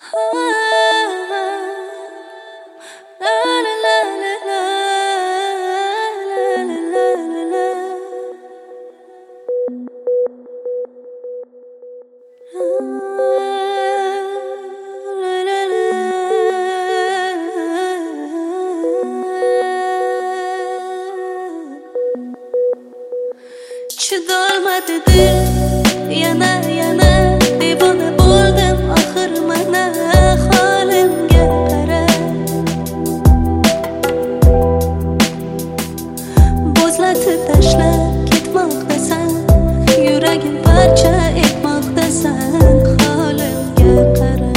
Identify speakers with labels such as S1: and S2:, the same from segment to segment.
S1: Chidolmadi dil yana devona bo'ldim oxir mana holimga qara bo'zlatib tashlab ketmoqdasan yuragim parcha etmoqdasan holimga qara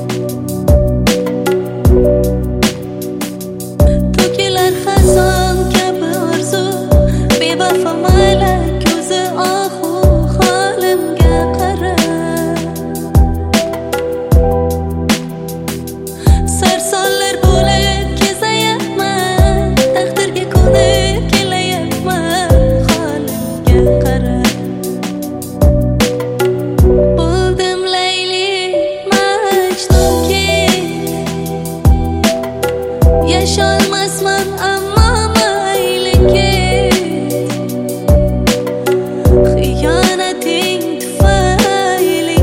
S1: to'kilar xazon kabi orzu bevafo malak Yaşolmasman ammo mayli ket Xiyonating tufayli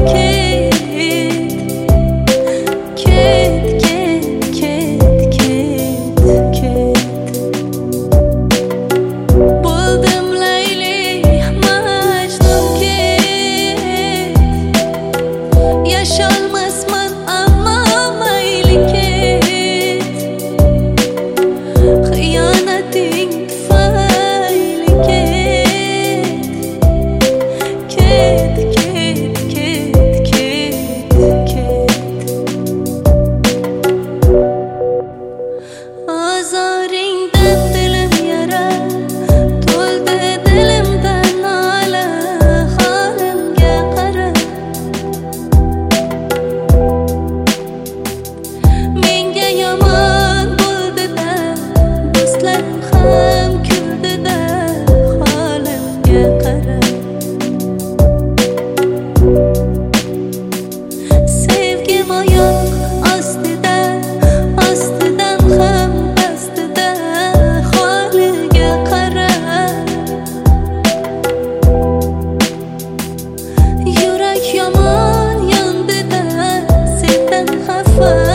S1: ket Bo'ldim Layli Majnun ket Yaşolmasman ammo mayli ket Xiyonating tufayli Ozoringdan dilim yara to'ldi dilimdan nola holimga qara menga yomon bo'ldi-da do'stlarim ham kuldi-da holimga qara sevgim oyoq ostidan ham pastida holiga qara yurak yomon yondi-da sendan xafa